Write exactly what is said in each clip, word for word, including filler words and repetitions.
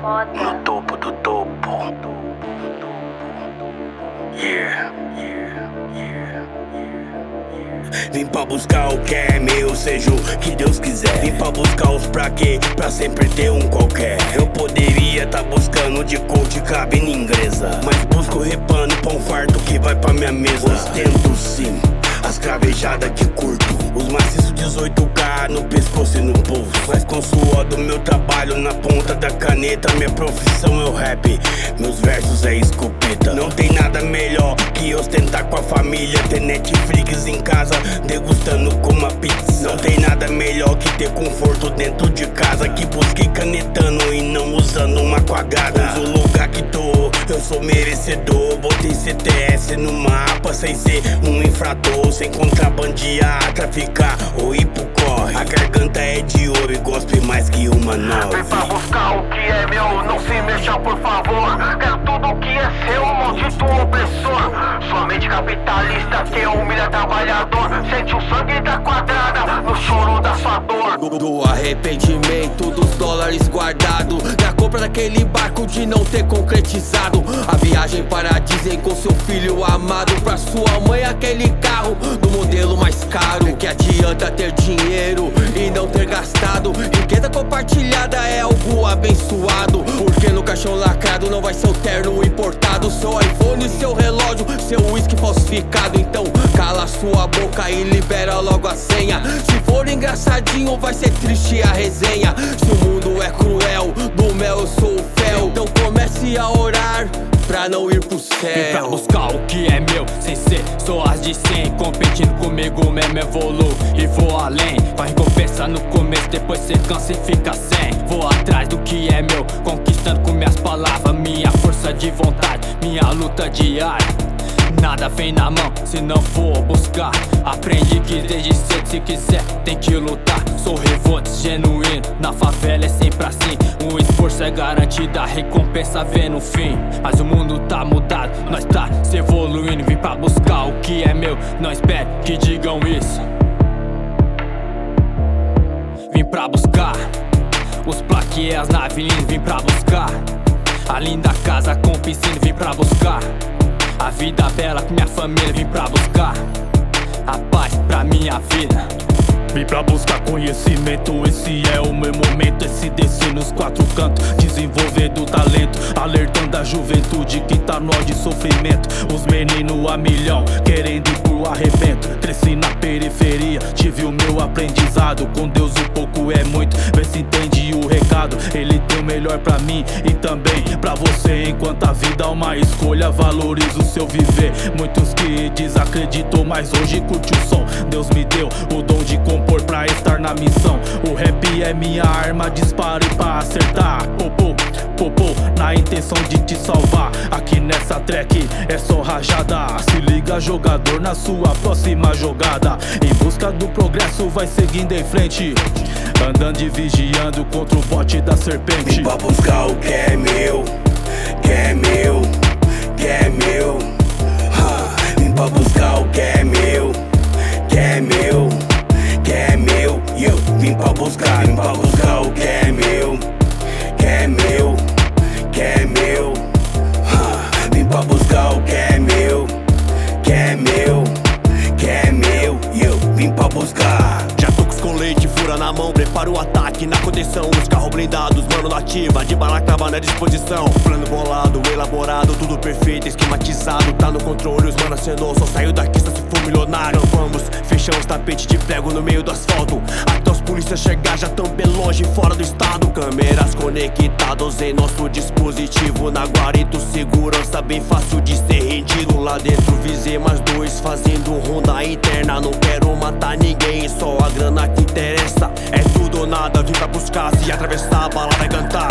No topo do topo. Yeah, yeah, yeah, yeah. Vim pra buscar o que é meu, seja o que Deus quiser. Vim pra buscar os pra quê, pra sempre ter um qualquer. Eu poderia tá buscando de coach cabine inglesa, mas busco repano, pão farto que vai pra minha mesa. Ostento sim as cravejadas que curto, os maciços dezoito K no pescoço e no pulso. Mas com o suor do meu trabalho na ponta da caneta, minha profissão é o rap, meus versos é escopeta. Não tem nada melhor que ostentar com a família, ter Netflix em casa, degustando com uma pizza. Não tem nada melhor que ter conforto dentro de casa, que busquei canetando e não usando uma quadrada. Pois o lugar que tô, eu sou merecedor. Botei C T S no mapa sem ser um infrator, sem contrabandear, traficar ou ir pro corre. A garganta é de ouro e gospe mais que uma nove. Vem pra buscar o que é meu, não se mexa por favor. Quero tudo que é seu, maldito opressor. Somente capitalista que humilha trabalhador, sente o sangue da quadrada no choro da sua dor. Do, do arrependimento dos dólares guardados, da compra daquele barco de não ter concretizado a viagem para Disney com seu filho amado, pra sua mãe aquele carro do modelo mais caro. Que adianta ter dinheiro e não ter gastado? Riqueza compartilhada é algo abençoado, porque no caixão lacrado não vai ser o terno importado, seu iPhone, seu relógio, seu whisky falsificado. Então cala sua boca e libera logo a senha. Se for engraçadinho vai ser triste a resenha. Se o mundo é cruel, do mel eu sou o fel, então comece a orar pra não ir pro céu. Vim pra buscar o que é meu, sem ser só as de cem. Competindo comigo mesmo evoluo e vou além. Com a recompensa no começo, depois cê cansa e fica sem. Vou atrás do que é meu, conquistando com minhas palavras, minha força de vontade, minha luta diária. Nada vem na mão se não for buscar. Aprendi que desde cedo, se quiser tem que lutar. Sou revolto genuíno, na favela é sempre assim. O esforço é garantido, a recompensa vem no fim. Mas o mundo tá mudado, nós tá se evoluindo. Vim pra buscar o que é meu, não espere que digam isso. Vim pra buscar os plaques, as naves, vim pra buscar a linda casa com piscina, vim pra buscar a vida bela com minha família, vim pra buscar a paz pra minha vida. Vim pra buscar conhecimento, esse é o meu momento. Esse descer nos quatro cantos, desenvolvendo talento, alertando a juventude que tá no de sofrimento. Os meninos a milhão, querendo ir pro arrebento. Cresci na periferia, tive o meu aprendizado. Com Deus o pouco é muito, vê se entende o recado. Ele tem o melhor pra mim e também pra você. Enquanto a vida é uma escolha, valoriza o seu viver. Muitos que desacreditou, mas hoje curte o som. Deus me deu o dom de compor pra estar na missão. O rap é minha arma, dispare pra acertar. Popô, popô, na intenção de te salvar. Aqui nessa track é só rajada. Se liga jogador na sua próxima jogada. Em busca do progresso vai seguindo em frente, andando e vigiando contra o bote da serpente. Vim pra buscar o que é meu, que é meu, que é meu. Ha. Vim pra buscar o que é meu, que é meu, que é meu. E eu vim pra buscar, vim pra buscar o que é meu, que é meu, que é meu. Ha. Vim pra buscar o que é meu, que é meu, que é meu. E eu vim pra buscar. Já tô com os colete, fura na mão, prepara o ataque na contenção. Os carros blindados, mano nativa, de balaclava na disposição. Plano bolado, elaborado, tudo perfeito, esquematizado. Tá no controle, os mano acenou, só saiu daqui se for milionário. Então vamos, fechamos tapete de prego no meio do asfalto, até os polícias chegar, já tão bem longe, fora do estado. Câmeras conectadas em nosso dispositivo, na guarita segurança bem fácil de ser rendido. Lá dentro visei mais dois, fazendo ronda interna. Não quero matar ninguém, só a grana que interessa. É tudo ou nada, vim pra buscar, se atravessar a bala vai cantar.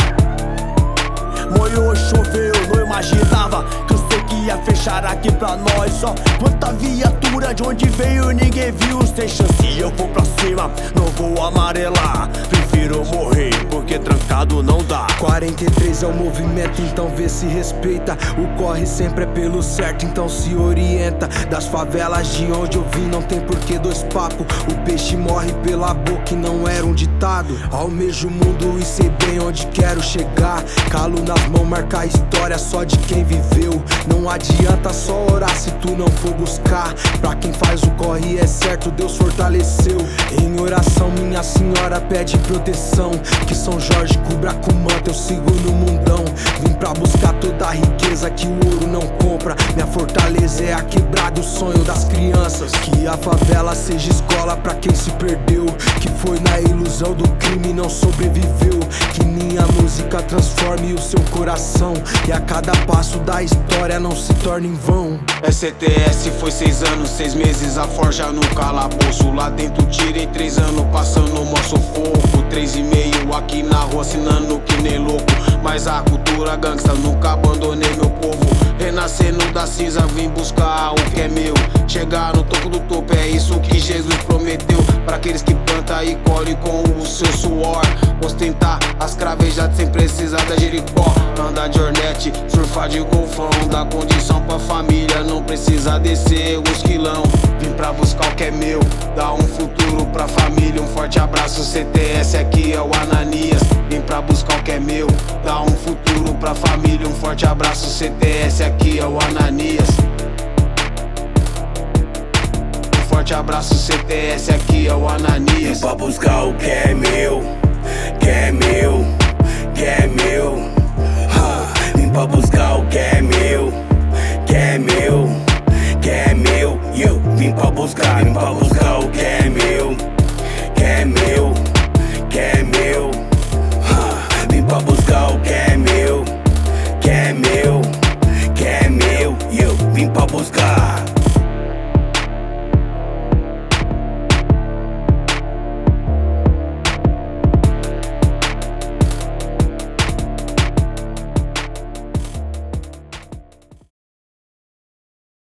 Molhou, choveu, não imaginava que eu sei que ia fechar aqui pra nós. Só quanta viatura, de onde veio ninguém viu. Sem chance eu vou pra cima, não vou amarelar. Prefiro prefiro morrer, porque trancado não dá. Quarenta e três é o movimento, então vê se respeita. O corre sempre é pelo certo, então se orienta. Das favelas de onde eu vim não tem porquê dois papos. O peixe morre pela boca e não era um ditado. Almejo o mundo e sei bem onde quero chegar. Calo nas mãos, marca a história só de quem viveu. Não adianta só orar se tu não for buscar. Pra quem faz o corre é certo, Deus fortaleceu. Em oração minha senhora pede proteção. Que São Jorge cubra com manto, eu sigo no mundão. Vim pra buscar toda a riqueza que o ouro não compra. Minha fortaleza é a quebrada, o sonho das crianças. Que a favela seja escola pra quem se perdeu. Que foi na ilusão do crime e não sobreviveu. Que minha música transforme o seu coração. E a cada passo da história não se torne em vão. S T S foi seis anos, seis meses a forja no calabouço. Lá dentro tirei três anos passando o mó sufoco. Três e meio aqui na rua assinando que nem louco. Mas a cultura gangsta nunca abandonei meu povo. Renascendo da cinza vim buscar o que é meu. Chegar no topo do topo é isso que Jesus prometeu. Pra aqueles que plantam e colhem com o seu suor. Ostentar as cravejadas sem precisar da Jericó. Andar de Hornet, surfar de golfão. Dar condição pra família, não precisa descer os quilão. Vim pra buscar o que é meu, dar um futuro pra família. Um forte abraço, C T S aqui é o Ananias. Vim pra buscar o que é meu, dar um futuro pra família. Um forte abraço, C T S aqui é o Ananias. Um forte abraço, C T S aqui é o Ananias. Vim pra buscar o que é meu, que é meu, que é meu. Ha. Vim pra buscar o que é meu, que é meu, que é meu. Eu vim pra buscar, vim pra buscar o que é meu, que é meu.